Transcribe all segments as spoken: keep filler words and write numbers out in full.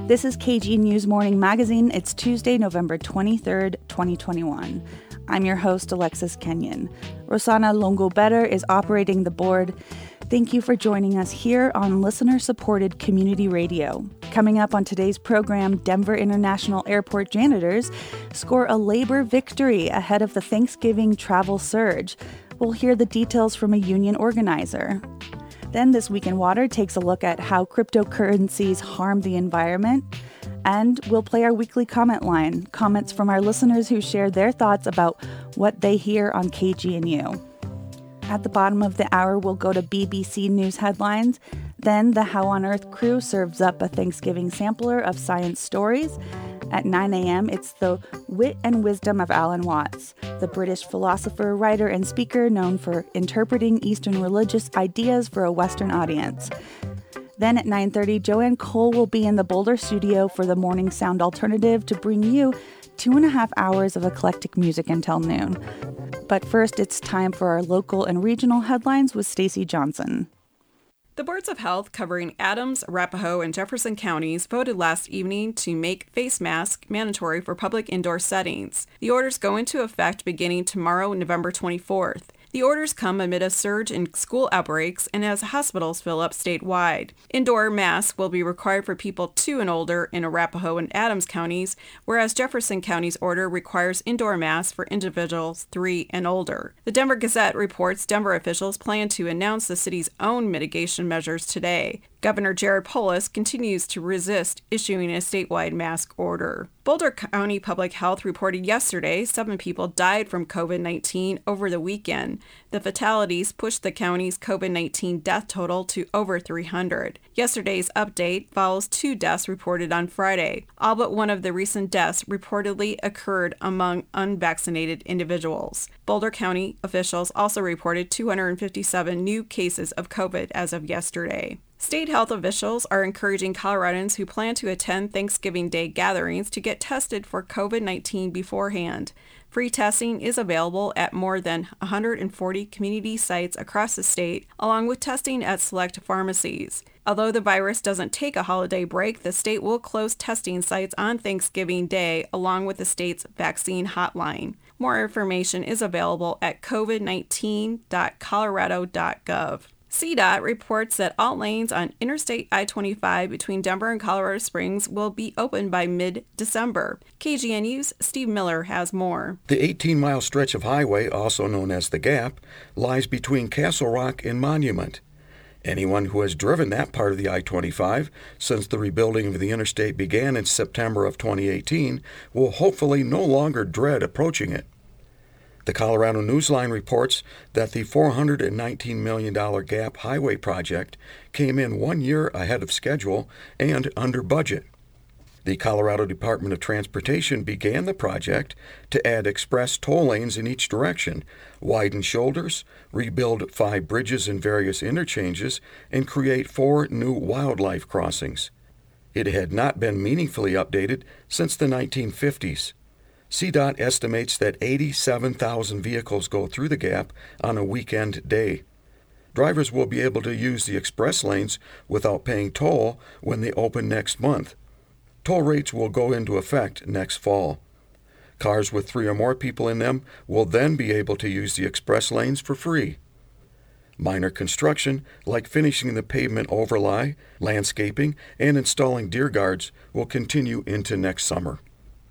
This is K G News Morning Magazine. It's Tuesday, November twenty-third, twenty twenty-one. I'm your host, Alexis Kenyon. Rosanna Longo-Better is operating the board. Thank you for joining us here on listener-supported community radio. Coming up on today's program, Denver International Airport janitors score a labor victory ahead of the Thanksgiving travel surge. We'll hear the details from a union organizer. Then This Week in Water takes a look at how cryptocurrencies harm the environment. And we'll play our weekly comment line, comments from our listeners who share their thoughts about what they hear on K G N U. At the bottom of the hour, we'll go to B B C News headlines. Then the How on Earth crew serves up a Thanksgiving sampler of science stories. At nine a.m., it's the Wit and Wisdom of Alan Watts, the British philosopher, writer, and speaker known for interpreting Eastern religious ideas for a Western audience. Then at nine thirty, Joanne Cole will be in the Boulder studio for the Morning Sound Alternative to bring you two and a half hours of eclectic music until noon. But first, it's time for our local and regional headlines with Stacey Johnson. The boards of health covering Adams, Arapahoe, and Jefferson counties voted last evening to make face masks mandatory for public indoor settings. The orders go into effect beginning tomorrow, November twenty-fourth. The orders come amid a surge in school outbreaks and as hospitals fill up statewide. Indoor masks will be required for people two and older in Arapahoe and Adams counties, whereas Jefferson County's order requires indoor masks for individuals three and older. The Denver Gazette reports Denver officials plan to announce the city's own mitigation measures today. Governor Jared Polis continues to resist issuing a statewide mask order. Boulder County Public Health reported yesterday seven people died from covid nineteen over the weekend. The fatalities pushed the county's covid nineteen death total to over three hundred. Yesterday's update follows two deaths reported on Friday. All but one of the recent deaths reportedly occurred among unvaccinated individuals. Boulder County officials also reported two hundred fifty-seven new cases of COVID as of yesterday. State health officials are encouraging Coloradans who plan to attend Thanksgiving Day gatherings to get tested for covid nineteen beforehand. Free testing is available at more than one hundred forty community sites across the state, along with testing at select pharmacies. Although the virus doesn't take a holiday break, the state will close testing sites on Thanksgiving Day, along with the state's vaccine hotline. More information is available at covid nineteen dot colorado dot gov. C DOT reports that all lanes on Interstate I twenty-five between Denver and Colorado Springs will be open by mid-December. K G N U's Steve Miller has more. The eighteen-mile stretch of highway, also known as the Gap, lies between Castle Rock and Monument. Anyone who has driven that part of the I twenty-five since the rebuilding of the interstate began in September of twenty eighteen will hopefully no longer dread approaching it. The Colorado Newsline reports that the four hundred nineteen million dollars Gap Highway project came in one year ahead of schedule and under budget. The Colorado Department of Transportation began the project to add express toll lanes in each direction, widen shoulders, rebuild five bridges and various interchanges, and create four new wildlife crossings. It had not been meaningfully updated since the nineteen fifties. C DOT estimates that eighty-seven thousand vehicles go through the Gap on a weekend day. Drivers will be able to use the express lanes without paying toll when they open next month. Toll rates will go into effect next fall. Cars with three or more people in them will then be able to use the express lanes for free. Minor construction, like finishing the pavement overlay, landscaping, and installing deer guards, will continue into next summer.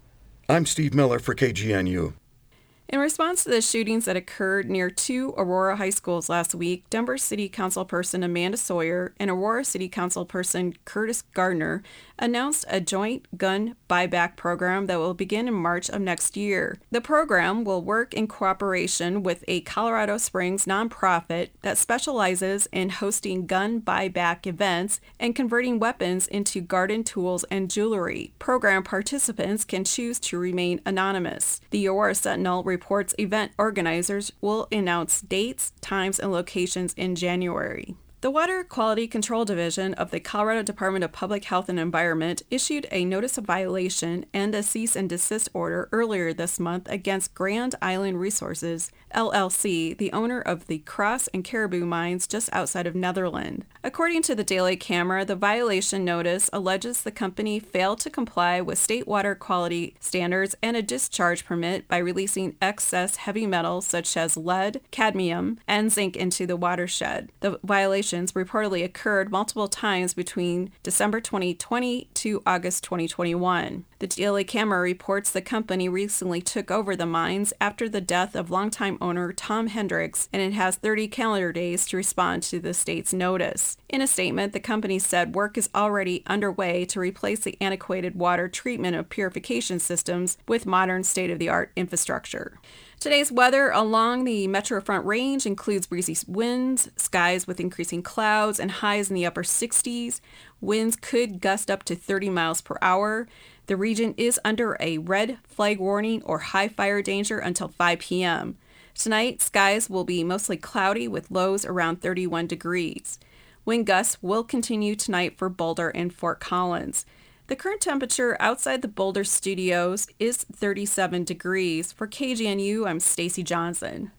I'm Steve Miller for K G N U. In response to the shootings that occurred near two Aurora high schools last week, Denver City Council person Amanda Sawyer and Aurora City Council person Curtis Gardner announced a joint gun buyback program that will begin in March of next year. The program will work in cooperation with a Colorado Springs nonprofit that specializes in hosting gun buyback events and converting weapons into garden tools and jewelry. Program participants can choose to remain anonymous. The Aurora Sentinel reports event organizers will announce dates, times, and locations in January. The Water Quality Control Division of the Colorado Department of Public Health and Environment issued a notice of violation and a cease and desist order earlier this month against Grand Island Resources, L L C, the owner of the Cross and Caribou mines just outside of Netherland. According to the Daily Camera, the violation notice alleges the company failed to comply with state water quality standards and a discharge permit by releasing excess heavy metals such as lead, cadmium, and zinc into the watershed. The violation reportedly occurred multiple times between December twenty twenty to August twenty twenty-one. The Daily Camera reports the company recently took over the mines after the death of longtime owner Tom Hendricks, and it has thirty calendar days to respond to the state's notice. In a statement, the company said work is already underway to replace the antiquated water treatment and purification systems with modern state-of-the-art infrastructure. Today's weather along the Metro Front Range includes breezy winds, skies with increasing clouds, and highs in the upper sixties. Winds could gust up to thirty miles per hour. The region is under a red flag warning or high fire danger until five p.m. Tonight, skies will be mostly cloudy with lows around thirty-one degrees. Wind gusts will continue tonight for Boulder and Fort Collins. The current temperature outside the Boulder studios is thirty-seven degrees. For K G N U, I'm Stacy Johnson.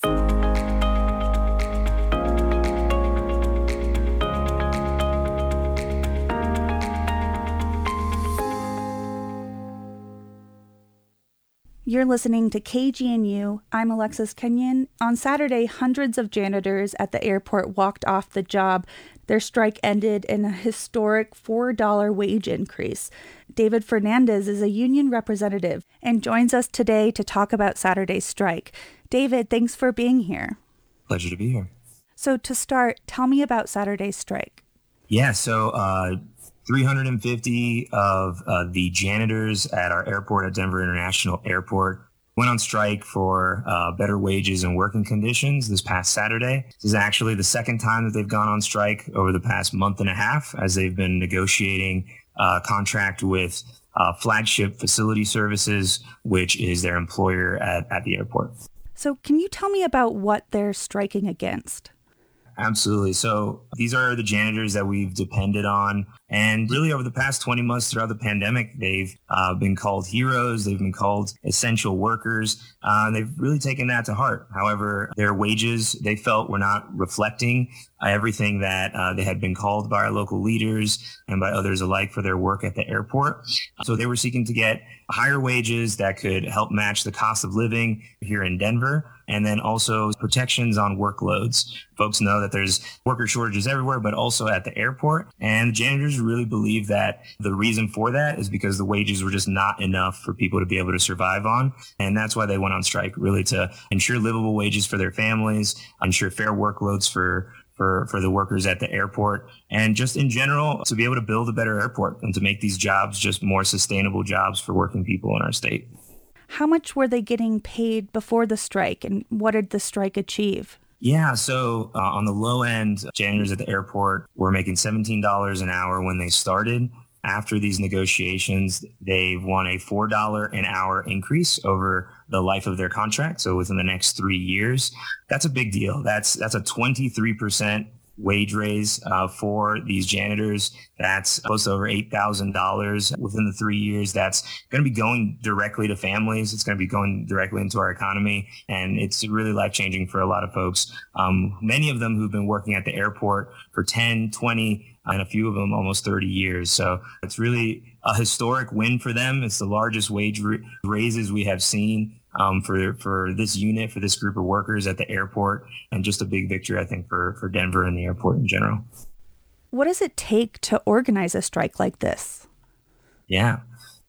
You're listening to K G N U. I'm Alexis Kenyon. On Saturday, hundreds of janitors at the airport walked off the job. Their strike ended in a historic four dollars wage increase. David Fernandez is a union representative and joins us today to talk about Saturday's strike. David, thanks for being here. Pleasure to be here. So to start, tell me about Saturday's strike. Yeah, so uh, three hundred fifty of uh, the janitors at our airport at Denver International Airport went on strike for uh, better wages and working conditions this past Saturday. This is actually the second time that they've gone on strike over the past month and a half as they've been negotiating a contract with uh, Flagship Facility Services, which is their employer at, at the airport. So can you tell me about what they're striking against? Absolutely. So these are the janitors that we've depended on. And really over the past twenty months throughout the pandemic, they've uh, been called heroes. They've been called essential workers. Uh, and they've really taken that to heart. However, their wages, they felt, were not reflecting uh, everything that uh, they had been called by our local leaders and by others alike for their work at the airport. So they were seeking to get higher wages that could help match the cost of living here in Denver, and then also protections on workloads. Folks know that there's worker shortages everywhere, but also at the airport. And janitors really believe that the reason for that is because the wages were just not enough for people to be able to survive on. And that's why they went on strike, really to ensure livable wages for their families, ensure fair workloads for for, for the workers at the airport, and just in general, to be able to build a better airport and to make these jobs just more sustainable jobs for working people in our state. How much were they getting paid before the strike, and what did the strike achieve? Yeah, so uh, on the low end, janitors at the airport were making seventeen dollars an hour when they started. After these negotiations, they've won a four dollars an hour increase over the life of their contract. So within the next three years, that's a big deal. That's that's a twenty-three percent wage raise uh, for these janitors. That's close to over eight thousand dollars within the three years. That's going to be going directly to families. It's going to be going directly into our economy. And it's really life-changing for a lot of folks. Um, many of them who've been working at the airport for ten, twenty, and a few of them almost thirty years. So it's really a historic win for them. It's the largest wage ra- raises we have seen um, for for this unit, for this group of workers at the airport, and just a big victory, I think, for, for Denver and the airport in general. What does it take to organize a strike like this? Yeah.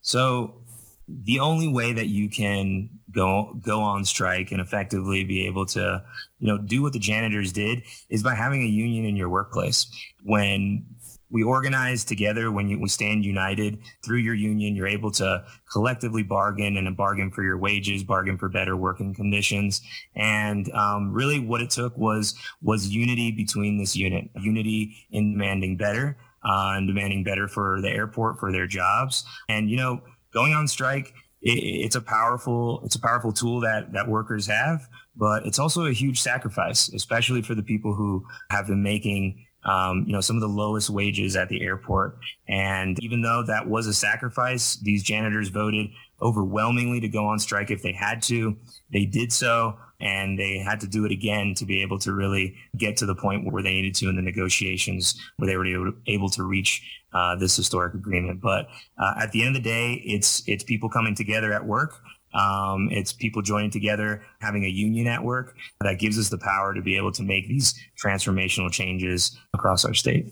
So the only way that you can go go on strike and effectively be able to, you know, do what the janitors did is by having a union in your workplace. When we organize together, when you, we stand united through your union, you're able to collectively bargain and bargain for your wages, bargain for better working conditions. And um, really what it took was was unity between this unit, unity in demanding better uh, and demanding better for the airport, for their jobs. And, you know, going on strike it, it's a powerful it's a powerful tool that that workers have, but it's also a huge sacrifice, especially for the people who have been making Um, you know, some of the lowest wages at the airport. And even though that was a sacrifice, these janitors voted overwhelmingly to go on strike if they had to. They did so, and they had to do it again to be able to really get to the point where they needed to in the negotiations, where they were able to, able to reach uh, this historic agreement. But uh, at the end of the day, it's it's people coming together at work. Um, it's people joining together, having a union at work that gives us the power to be able to make these transformational changes across our state.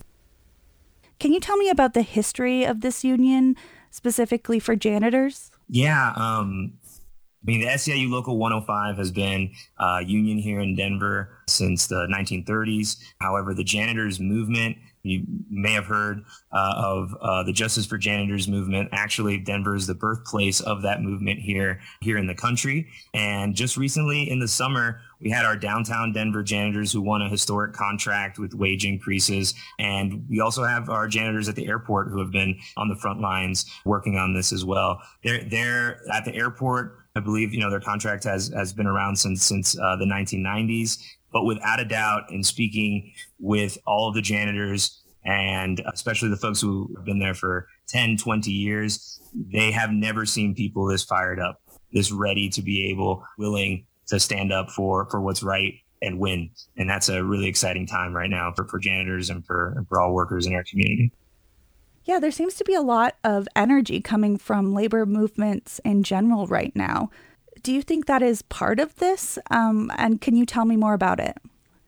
Can you tell me about the history of this union, specifically for janitors? Yeah. Um, I mean, the S E I U Local one oh five has been a union here in Denver since the nineteen thirties. However, the janitors movement, you may have heard uh, of uh, the Justice for Janitors movement. Actually, Denver is the birthplace of that movement here, here in the country. And just recently in the summer, we had our downtown Denver janitors who won a historic contract with wage increases. And we also have our janitors at the airport who have been on the front lines working on this as well. They're, they're at the airport. I believe, you know, their contract has, has been around since, since uh, the nineteen nineties. But without a doubt, in speaking with all of the janitors, and especially the folks who have been there for ten, twenty years, they have never seen people this fired up, this ready to be able, willing to stand up for, for what's right and win. And that's a really exciting time right now for, for janitors and for, and for all workers in our community. Yeah, there seems to be a lot of energy coming from labor movements in general right now. Do you think that is part of this? Um, and can you tell me more about it?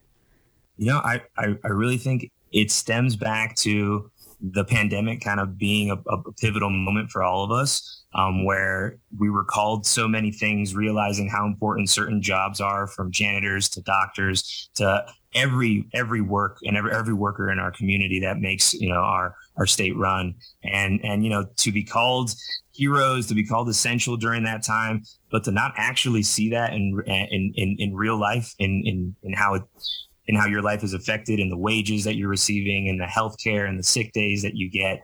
You know, I, I, I really think it stems back to the pandemic kind of being a, a pivotal moment for all of us, um, where we were called so many things, realizing how important certain jobs are, from janitors to doctors to every every work and every every worker in our community that makes, you know, our our state run. And and you know, to be called heroes, to be called essential during that time, but to not actually see that in in in, in real life, in in in how it and how your life is affected, and the wages that you're receiving, and the healthcare and the sick days that you get,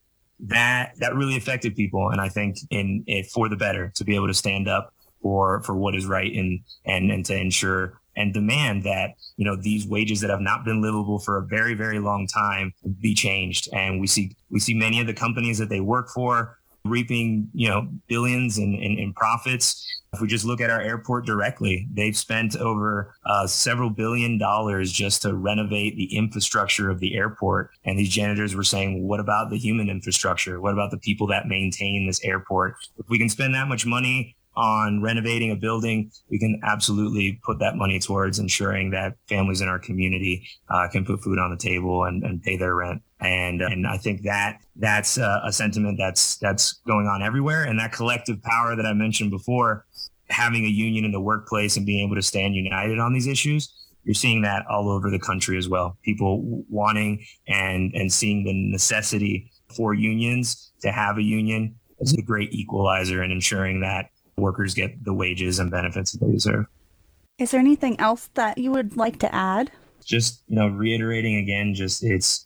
that that really affected people. And I think in it for the better to be able to stand up for for what is right, and and and to ensure and demand that, you know, these wages that have not been livable for a very, very long time be changed. And we see we see many of the companies that they work for reaping, you know, billions in, in, in profits. If we just look at our airport directly, they've spent over uh, several billion dollars just to renovate the infrastructure of the airport. And these janitors were saying, what about the human infrastructure? What about the people that maintain this airport? If we can spend that much money on renovating a building, we can absolutely put that money towards ensuring that families in our community uh, can put food on the table and, and pay their rent. And and I think that that's uh, a sentiment that's that's going on everywhere. And that collective power that I mentioned before, having a union in the workplace and being able to stand united on these issues, you're seeing that all over the country as well. People wanting and and seeing the necessity for unions to have a union is a great equalizer in ensuring that workers get the wages and benefits that they deserve. Is there anything else that you would like to add? Just, you know, reiterating again, just it's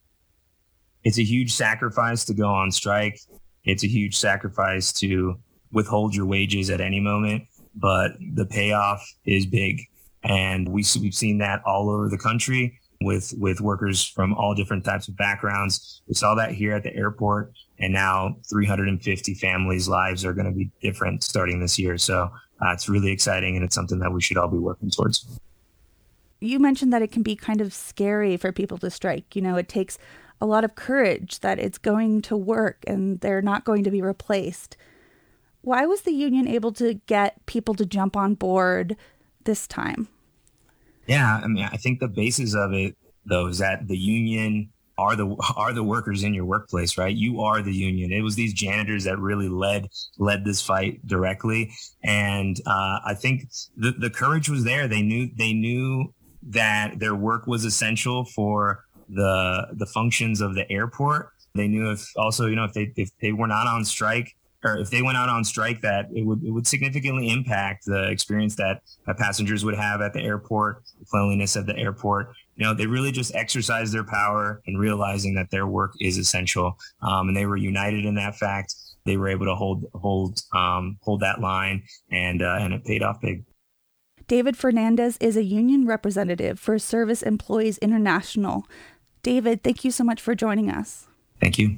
it's a huge sacrifice to go on strike. It's a huge sacrifice to withhold your wages at any moment, but the payoff is big. And we, we've seen that all over the country with, with workers from all different types of backgrounds. We saw that here at the airport, and now three hundred fifty families' lives are going to be different starting this year. So uh, it's really exciting, and it's something that we should all be working towards. You mentioned that it can be kind of scary for people to strike. You know, it takes a lot of courage that it's going to work and they're not going to be replaced. Why was the union able to get people to jump on board this time? Yeah, I mean, I think the basis of it, though, is that the union are the are the workers in your workplace, right? You are the union. It was these janitors that really led led this fight directly, and uh, I think the the courage was there. They knew they knew that their work was essential for the the functions of the airport. They knew if also, you know, if they if they were not on strike, or if they went out on strike, that it would it would significantly impact the experience that, that passengers would have at the airport, the cleanliness of the airport. You know, they really just exercised their power in realizing that their work is essential. Um, and they were united in that fact. they were able to hold hold um, hold that line, and uh, and it paid off big. David Fernandez is a union representative for Service Employees International. David, thank you so much for joining us. Thank you.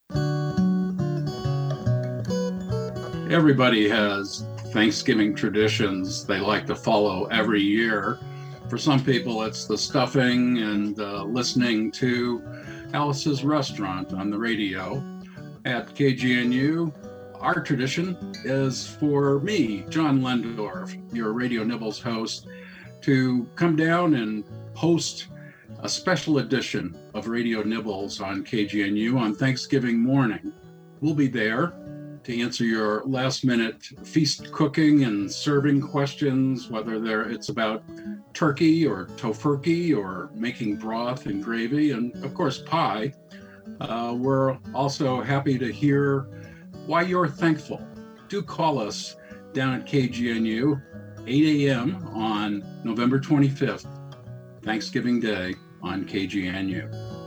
Everybody has Thanksgiving traditions they like to follow every year. For some people, it's the stuffing and uh, listening to Alice's Restaurant on the radio. At K G N U, our tradition is for me, John Lendorf, your Radio Nibbles host, to come down and host a special edition of Radio Nibbles on K G N U on Thanksgiving morning. We'll be there to answer your last-minute feast cooking and serving questions, whether they're, it's about turkey or tofurkey or making broth and gravy, and of course pie. Uh, we're also happy to hear why you're thankful. Do call us down at K G N U, eight a.m. on November twenty-fifth, Thanksgiving Day on K G N U.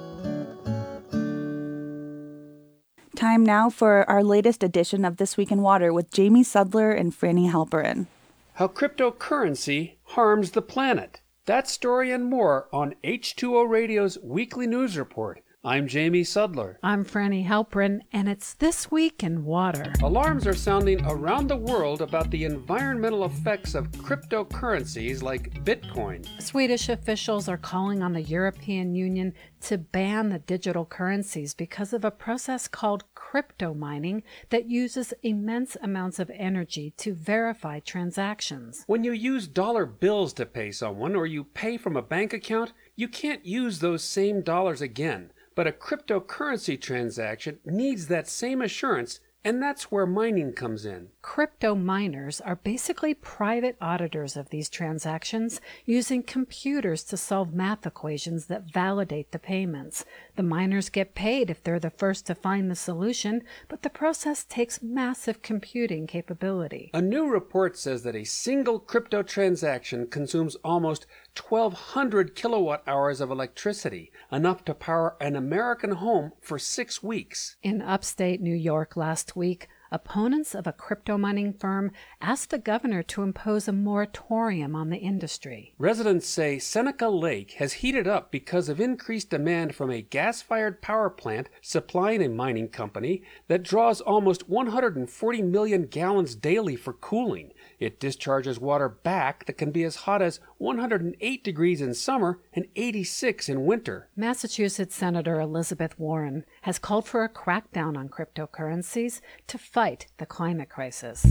Time now for our latest edition of This Week in Water with Jamie Sudler and Franny Halperin. How cryptocurrency harms the planet. That story and more on H two O Radio's weekly news report. I'm Jamie Sudler. I'm Franny Halperin, and it's This Week in Water. Alarms are sounding around the world about the environmental effects of cryptocurrencies like Bitcoin. Swedish officials are calling on the European Union to ban the digital currencies because of a process called crypto mining that uses immense amounts of energy to verify transactions. When you use dollar bills to pay someone or you pay from a bank account, you can't use those same dollars again. But a cryptocurrency transaction needs that same assurance, and that's where mining comes in. Crypto miners are basically private auditors of these transactions using computers to solve math equations that validate the payments. The miners get paid if they're the first to find the solution, but the process takes massive computing capability. A new report says that a single crypto transaction consumes almost twelve hundred kilowatt hours of electricity, enough to power an American home for six weeks. In upstate New York last week, opponents of a crypto mining firm asked the governor to impose a moratorium on the industry. Residents say Seneca Lake has heated up because of increased demand from a gas-fired power plant supplying a mining company that draws almost one hundred forty million gallons daily for cooling. It discharges water back that can be as hot as one hundred eight degrees in summer and eighty-six in winter. Massachusetts Senator Elizabeth Warren has called for a crackdown on cryptocurrencies to fight the climate crisis.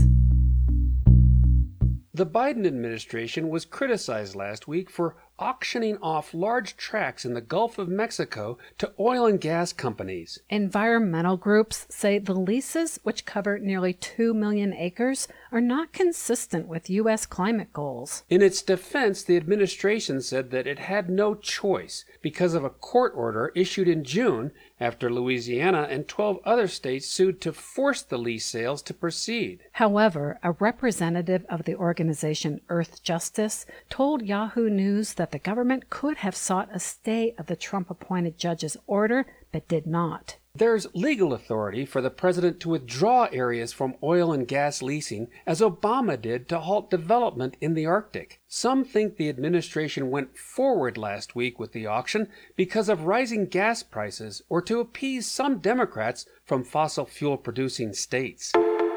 The Biden administration was criticized last week for auctioning off large tracts in the Gulf of Mexico to oil and gas companies. Environmental groups say the leases, which cover nearly two million acres, are not consistent with U S climate goals. In its defense, the administration said that it had no choice because of a court order issued in June after Louisiana and twelve other states sued to force the lease sales to proceed. However, a representative of the organization Earth Justice told Yahoo News that the government could have sought a stay of the Trump-appointed judge's order, but did not. There's legal authority for the president to withdraw areas from oil and gas leasing, as Obama did to halt development in the Arctic. Some think the administration went forward last week with the auction because of rising gas prices or to appease some Democrats from fossil fuel-producing states.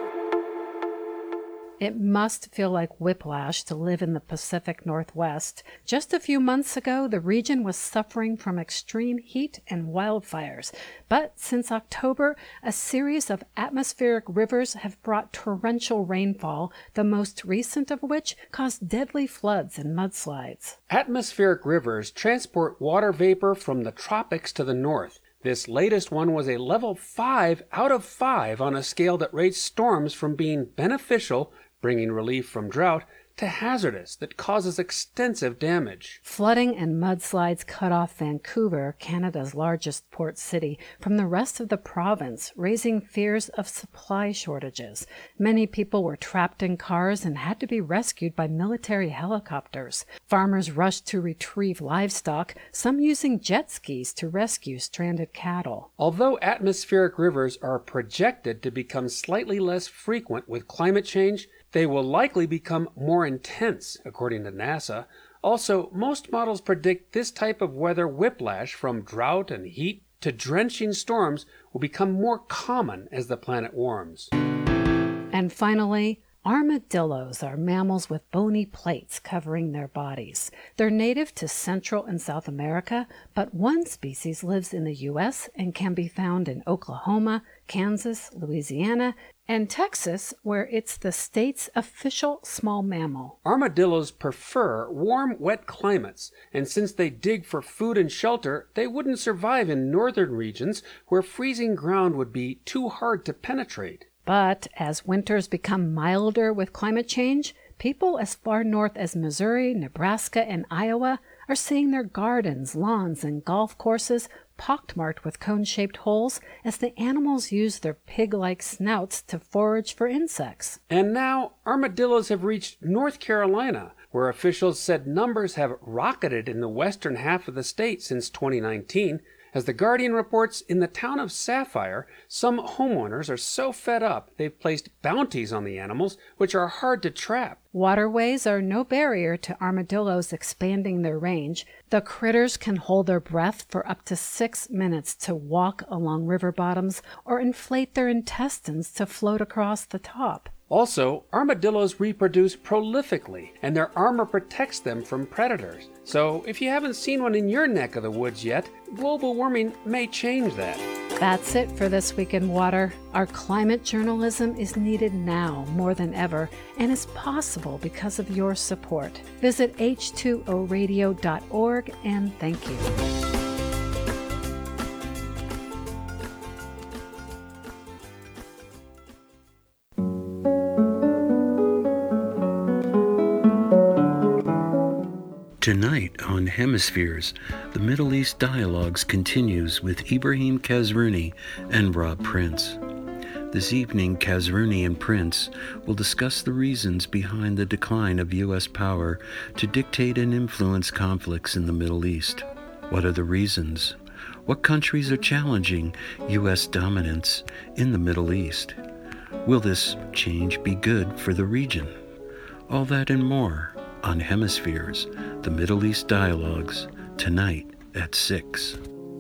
It must feel like whiplash to live in the Pacific Northwest. Just a few months ago, the region was suffering from extreme heat and wildfires. But since October, a series of atmospheric rivers have brought torrential rainfall, the most recent of which caused deadly floods and mudslides. Atmospheric rivers transport water vapor from the tropics to the north. This latest one was a level five out of five on a scale that rates storms from being beneficial, bringing relief from drought, to hazardous that causes extensive damage. Flooding and mudslides cut off Vancouver, Canada's largest port city, from the rest of the province, raising fears of supply shortages. Many people were trapped in cars and had to be rescued by military helicopters. Farmers rushed to retrieve livestock, some using jet skis to rescue stranded cattle. Although atmospheric rivers are projected to become slightly less frequent with climate change, they will likely become more intense, according to NASA. Also, most models predict this type of weather whiplash from drought and heat to drenching storms will become more common as the planet warms. And finally, armadillos are mammals with bony plates covering their bodies. They're native to Central and South America, but one species lives in the U S and can be found in Oklahoma, Kansas, Louisiana, and Texas, where it's the state's official small mammal. Armadillos prefer warm, wet climates, and since they dig for food and shelter, they wouldn't survive in northern regions where freezing ground would be too hard to penetrate. But as winters become milder with climate change, people as far north as Missouri, Nebraska, and Iowa are seeing their gardens, lawns, and golf courses pockmarked with cone-shaped holes as the animals use their pig-like snouts to forage for insects. And now, armadillos have reached North Carolina, where officials said numbers have rocketed in the western half of the state since twenty nineteen. As The Guardian reports, in the town of Sapphire, some homeowners are so fed up they've placed bounties on the animals, which are hard to trap. Waterways are no barrier to armadillos expanding their range. The critters can hold their breath for up to six minutes to walk along river bottoms or inflate their intestines to float across the top. Also, armadillos reproduce prolifically, and their armor protects them from predators. So, if you haven't seen one in your neck of the woods yet, global warming may change that. That's it for This Week in Water. Our climate journalism is needed now more than ever, and is possible because of your support. Visit H two O radio dot org and thank you. Tonight on Hemispheres, the Middle East Dialogues continues with Ibrahim Kazruni and Rob Prince. This evening, Kazruni and Prince will discuss the reasons behind the decline of U S power to dictate and influence conflicts in the Middle East. What are the reasons? What countries are challenging U S dominance in the Middle East? Will this change be good for the region? All that and more on Hemispheres, the Middle East Dialogues, tonight at six.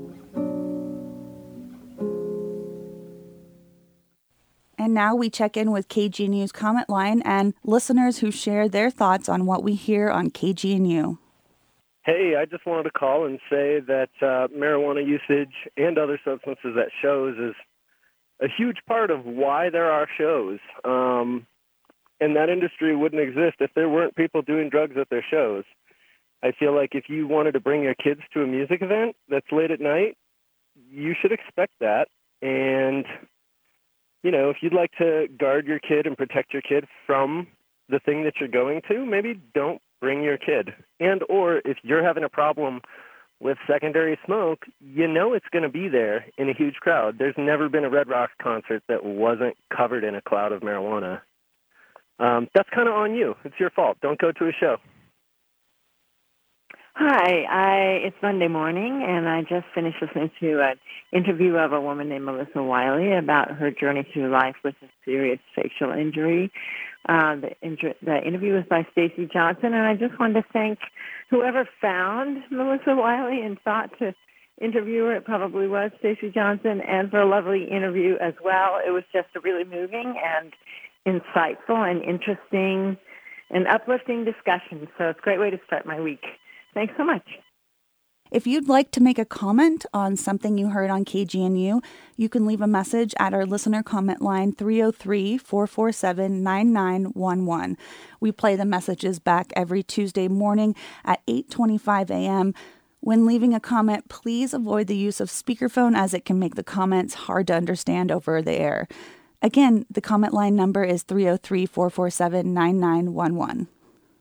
And now we check in with K G N U's comment line and listeners who share their thoughts on what we hear on K G N U. Hey, I just wanted to call and say that uh, marijuana usage and other substances at shows is a huge part of why there are shows. Um, and that industry wouldn't exist if there weren't people doing drugs at their shows. I feel like if you wanted to bring your kids to a music event that's late at night, you should expect that. And, you know, if you'd like to guard your kid and protect your kid from the thing that you're going to, maybe don't bring your kid. And or if you're having a problem with secondary smoke, you know it's going to be there in a huge crowd. There's never been a Red Rocks concert that wasn't covered in a cloud of marijuana. Um, that's kind of on you. It's your fault. Don't go to a show. Hi, I, it's Monday morning, and I just finished listening to an interview of a woman named Melissa Wiley about her journey through life with a serious facial injury. Uh, the, inter- the interview was by Stacey Johnson, and I just wanted to thank whoever found Melissa Wiley and thought to interview her. It probably was Stacey Johnson, and for a lovely interview as well. It was just a really moving and insightful and interesting and uplifting discussion, so it's a great way to start my week. Thanks so much. If you'd like to make a comment on something you heard on K G N U, you can leave a message at our listener comment line three oh three, four four seven, nine nine one one. We play the messages back every Tuesday morning at eight twenty-five a.m. When leaving a comment, please avoid the use of speakerphone as it can make the comments hard to understand over the air. Again, the comment line number is three oh three, four four seven, nine nine one one.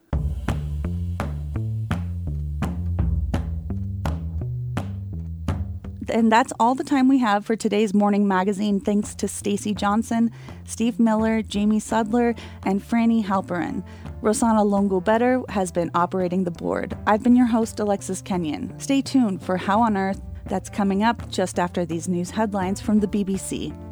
And that's all the time we have for today's Morning Magazine. Thanks to Stacy Johnson, Steve Miller, Jamie Sudler, and Franny Halperin. Rosanna Longo-Better has been operating the board. I've been your host, Alexis Kenyon. Stay tuned for How on Earth. That's coming up just after these news headlines from the B B C.